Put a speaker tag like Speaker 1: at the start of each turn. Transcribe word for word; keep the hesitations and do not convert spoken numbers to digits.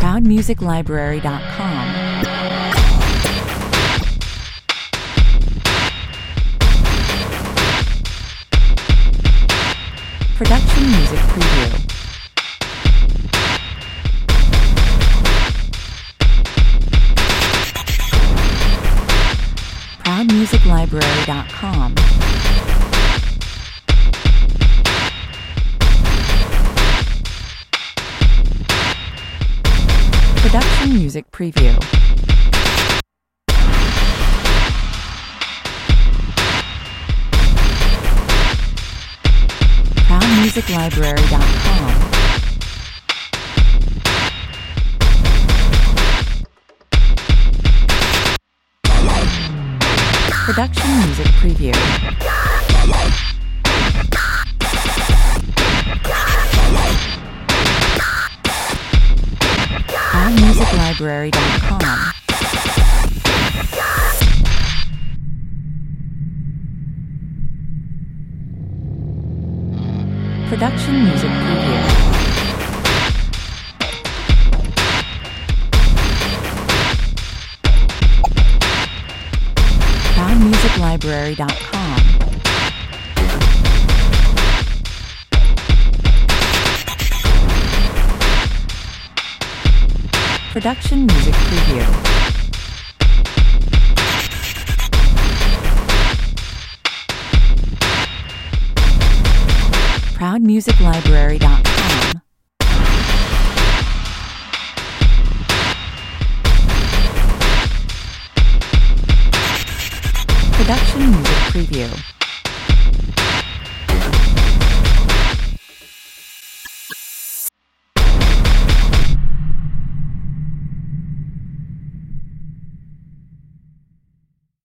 Speaker 1: proud music library dot com. Production music preview. proud music library dot com. Production music preview. proud music library dot com. Production music preview. proud music library dot com. Production music preview. proud music library dot com. Production music preview. proud music library dot com. Production music preview.